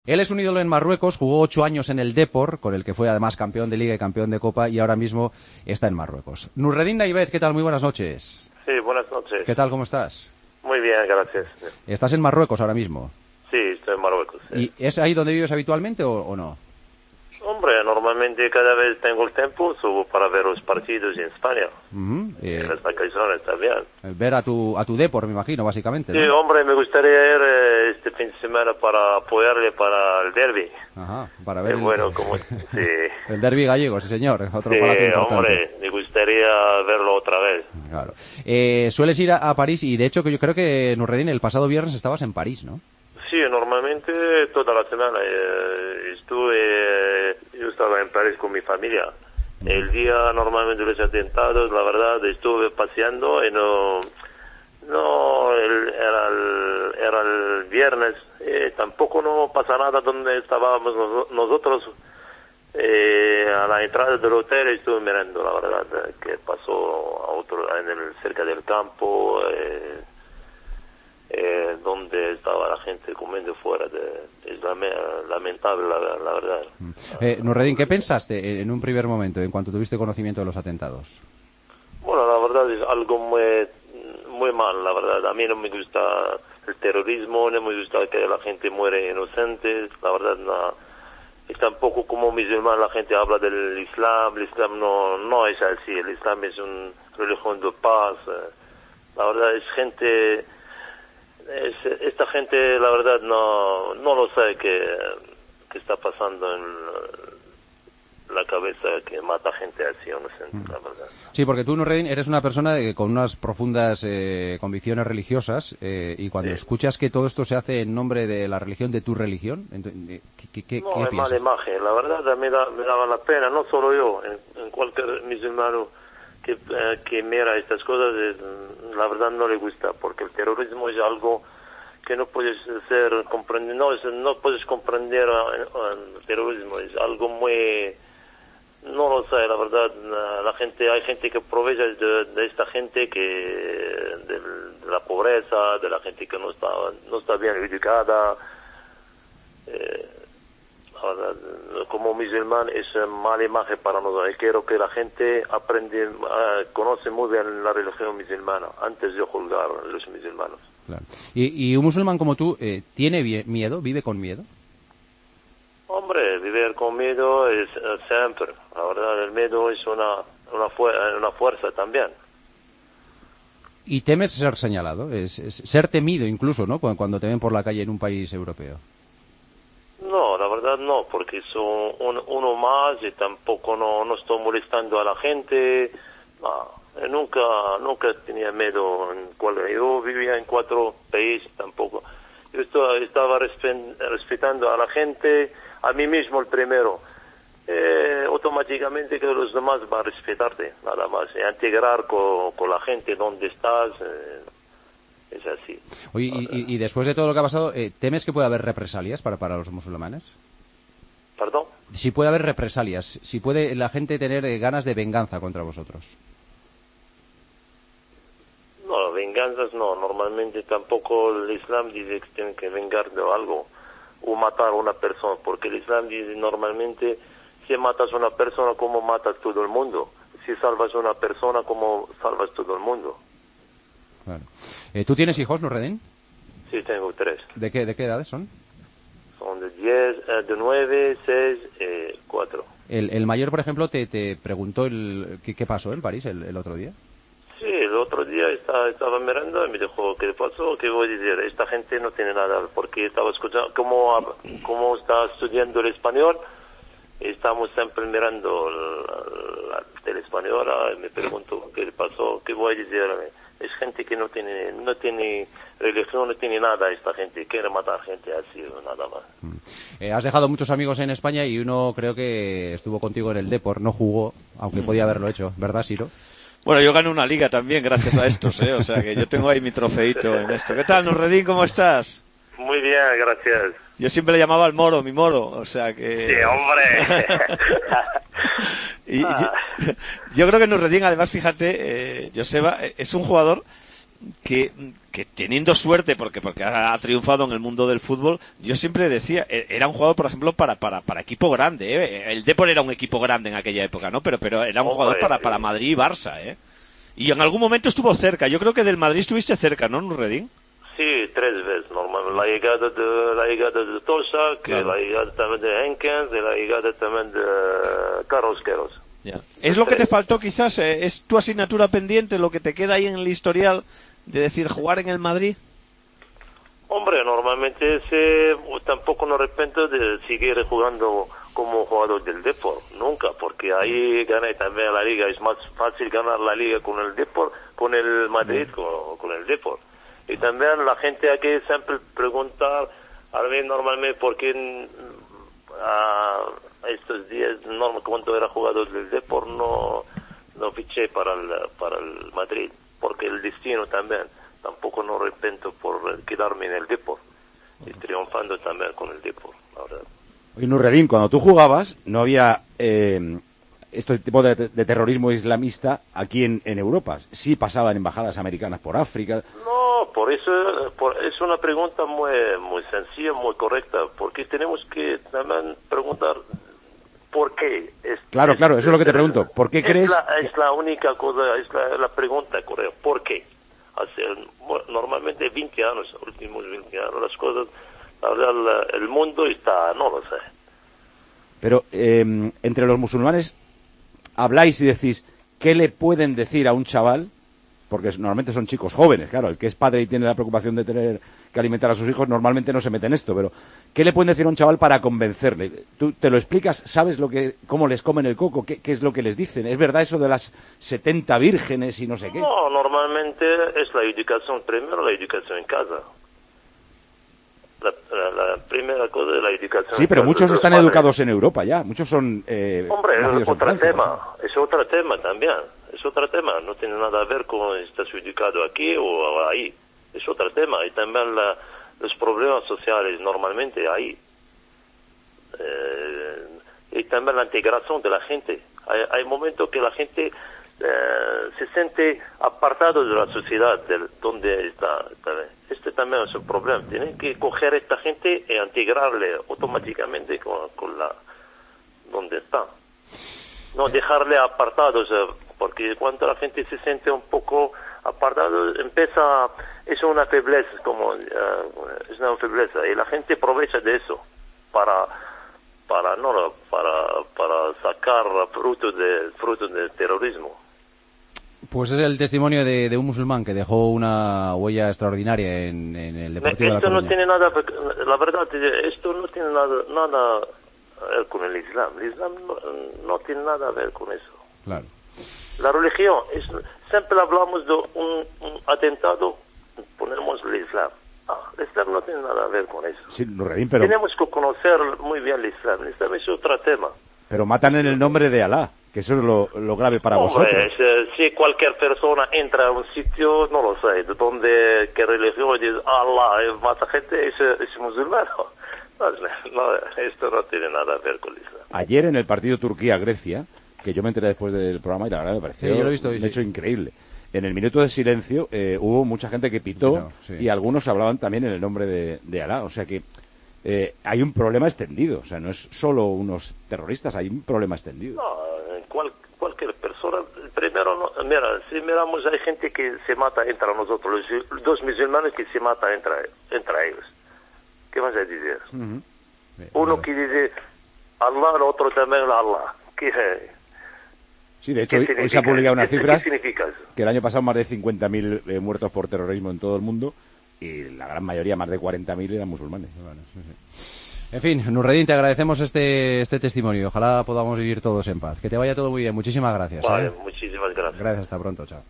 Él es un ídolo en Marruecos, jugó 8 años en el Depor, con el que fue además campeón de Liga y campeón de Copa, y ahora mismo está en Marruecos. Nurredin Naibet, ¿qué tal? Muy buenas noches. Sí, buenas noches. ¿Qué tal? ¿Cómo estás? Muy bien, gracias. ¿Estás en Marruecos ahora mismo? Sí, estoy en Marruecos. Sí. ¿Y es ahí donde vives habitualmente o no? Hombre, normalmente cada vez tengo el tiempo, subo para ver los partidos en España. En las vacaciones también. Ver a tu Depor, me imagino, básicamente, ¿no? Sí, hombre, me gustaría ir este fin de semana para apoyarle para el derbi. Ajá, para ver sí. El derbi gallego, sí señor, otro Sí, palacio importante. hombre, me gustaría verlo otra vez. Claro. Sueles ir a París y de hecho que yo creo que, Nurredin, el pasado viernes estabas en París, ¿no? Sí, normalmente toda la semana yo estaba en París con mi familia. El día normalmente de los atentados, la verdad, estuve paseando y era el viernes, tampoco no pasa nada donde estábamos nosotros. A la entrada del hotel estuve mirando, la verdad, que pasó cerca del campo, donde estaba la gente comiendo fuera. Es lamentable, la verdad. Nurredin, ¿qué pensaste en un primer momento en cuanto tuviste conocimiento de los atentados? Bueno, la verdad es algo muy, muy mal, la verdad. A mí no me gusta el terrorismo, no me gusta que la gente muere inocente, la verdad no. Y tampoco como musulmán la gente habla del Islam. El Islam no es así, el Islam es una religión de paz. La verdad es gente... esta gente, la verdad, no lo sabe que está pasando en la cabeza, que mata gente así, la verdad. Sí, porque tú, Nurredin, eres una persona con unas profundas convicciones religiosas y cuando escuchas que todo esto se hace en nombre de la religión, de tu religión, ¿qué es piensas? mala imagen, la verdad me daba la pena, no solo yo, en cualquier musulmano que mira estas cosas, la verdad no le gusta, porque el terrorismo es algo que no puedes comprender, no puedes comprender el terrorismo, es algo muy, no lo sé, la verdad, hay gente que aprovecha de esta gente de la pobreza, de la gente que no está bien educada. La verdad, como musulmán es mala imagen para nosotros. Quiero que la gente conoce muy bien la religión musulmana antes de juzgar a los musulmanos. Claro. ¿Y un musulmán como tú tiene miedo? ¿Vive con miedo? Hombre, vivir con miedo es siempre. La verdad, el miedo es una fuerza también. ¿Y temes ser señalado? Es ser temido incluso, ¿no? Cuando te ven por la calle en un país europeo. No, la verdad no, porque soy uno más y tampoco no estoy molestando a la gente. No, nunca tenía miedo. Yo vivía en 4 países, tampoco. Yo estaba respetando a la gente, a mí mismo el primero. Automáticamente que los demás van a respetarte, nada más. Integrar con la gente donde estás. Es así. Oye, y después de todo lo que ha pasado, ¿temes que puede haber represalias para los musulmanes? ¿Perdón? Si puede haber represalias, si puede la gente tener ganas de venganza contra vosotros. No, venganzas no. Normalmente tampoco el Islam dice que tienen que vengar de algo o matar a una persona, porque el Islam dice normalmente si matas a una persona, como matas todo el mundo. Si salvas a una persona, como salvas todo el mundo. Claro. ¿Tú tienes hijos, Nurredin? Sí, tengo 3. ¿De qué edades son? Son de 10, de 9, 6, 4. El mayor, por ejemplo, te preguntó qué pasó en París el otro día. Sí, el otro día estaba mirando y me dijo, ¿qué pasó? ¿Qué voy a decir? Esta gente no tiene nada, porque estaba escuchando cómo está estudiando el español. Estamos siempre mirando la tele española y me pregunto, ¿qué le pasó? ¿Qué voy a decir? Es gente que no tiene religión, no tiene nada. Esta gente quiere matar gente así, nada más. Has dejado muchos amigos en España y uno creo que estuvo contigo en el Depor, no jugó, aunque podía haberlo hecho, ¿verdad, Siro? Bueno, yo gané una liga también gracias a estos, o sea que yo tengo ahí mi trofeito en esto. ¿Qué tal, Nurredin? ¿Cómo estás? Muy bien, gracias. Yo siempre le llamaba al moro, mi moro, o sea que... Sí, hombre. Yo creo que Nurredin, además, fíjate, Joseba, es un jugador que teniendo suerte, porque ha triunfado en el mundo del fútbol, yo siempre decía, era un jugador, por ejemplo, para equipo grande, ¿eh? El Depor era un equipo grande en aquella época, ¿no? Pero era un jugador para Madrid y Barça, ¿eh? Y en algún momento estuvo cerca. Yo creo que del Madrid estuviste cerca, ¿no, Nurredín? Sí, 3 veces, normalmente. La llegada de Tolsa, que la llegada también de Henkens, y la llegada también de Carlos Queiroz. Ya. ¿Es lo que te faltó quizás? ¿Es tu asignatura pendiente, lo que te queda ahí en el historial de decir jugar en el Madrid? Hombre, normalmente tampoco me arrepiento de seguir jugando como jugador del Depor, nunca, porque ahí gané también la liga. Es más fácil ganar la liga con el Depor, con el Madrid, con el Depor. Y también la gente aquí siempre pregunta a mí normalmente por qué estos días, cuando era jugador del Depor, no fiché para el Madrid, porque el destino también. Tampoco no arrepiento por quedarme en el Depor y triunfando también con el Depor, la verdad. Oye, Nurredín, cuando tú jugabas no había este tipo de terrorismo islamista aquí en Europa. Sí pasaban embajadas americanas por África. No, por eso es una pregunta muy sencilla, muy correcta, porque tenemos que también preguntar por qué. Claro, eso es lo que te pregunto. ¿Por qué crees? Es la única cosa, es la pregunta correcta. ¿Por qué? Normalmente 20 años, últimos 20 años, las cosas, la verdad, el mundo está, no lo sé. Pero entre los musulmanes habláis y decís, ¿qué le pueden decir a un chaval? Porque normalmente son chicos jóvenes, claro, el que es padre y tiene la preocupación de tener que alimentar a sus hijos normalmente no se mete en esto, pero ¿qué le pueden decir a un chaval para convencerle? ¿Tú te lo explicas? ¿Sabes cómo les comen el coco? ¿Qué es lo que les dicen? ¿Es verdad eso de las 70 vírgenes y no sé qué? No, normalmente es la educación, primero la educación en casa. La primera cosa es la educación. Sí, pero muchos están educados en Europa ya, muchos son... Hombre, es otro tema, es otro tema también, es otro tema, no tiene nada que ver con si estás educado aquí o ahí, es otro tema, y también los problemas sociales normalmente ahí, y también la integración de la gente. Hay momentos que la gente se siente apartado de la sociedad donde está. Este también es un problema. Tienen que coger a esta gente e integrarle automáticamente con la donde está. No dejarle apartados, porque cuando la gente se siente un poco apartado, es una febleza, es una febleza, y la gente aprovecha de eso para sacar frutos del terrorismo. Pues es el testimonio de un musulmán que dejó una huella extraordinaria en el Deportivo de La Coruña. No tiene nada, la verdad, esto no tiene nada a ver con el Islam. El Islam no tiene nada a ver con eso. Claro. La religión, siempre hablamos de un atentado, ponemos el Islam. El Islam no tiene nada a ver con eso. Sí, Nurredín, pero... Tenemos que conocer muy bien el Islam. El Islam es otro tema. Pero matan en el nombre de Alá, que eso es lo grave para vosotros. Si cualquier persona entra a un sitio, no lo sé, de donde, qué religión, dice Allah, mata gente, es musulmán. No, esto no tiene nada que ver con el Islam. Ayer en el partido Turquía-Grecia, que yo me enteré después del programa y la verdad me pareció un hecho increíble. En el minuto de silencio hubo mucha gente que pitó y algunos hablaban también en el nombre de Alá. O sea que hay un problema extendido. O sea, no es solo unos terroristas, hay un problema extendido. No, cualquier persona, primero, mira, si miramos, hay gente que se mata entre nosotros, los dos musulmanes que se matan entre ellos. ¿Qué vas a decir? Uno que dice Allah, el otro también Allah. Sí, de hecho, hoy se ha publicado unas cifras ¿Qué significa eso? Que el año pasado más de 50.000 muertos por terrorismo en todo el mundo y la gran mayoría, más de 40.000, eran musulmanes. Bueno, sí. En fin, Nurredín, te agradecemos este testimonio. Ojalá podamos vivir todos en paz. Que te vaya todo muy bien. Muchísimas gracias. Vale, muchísimas gracias. Gracias, hasta pronto. Chao.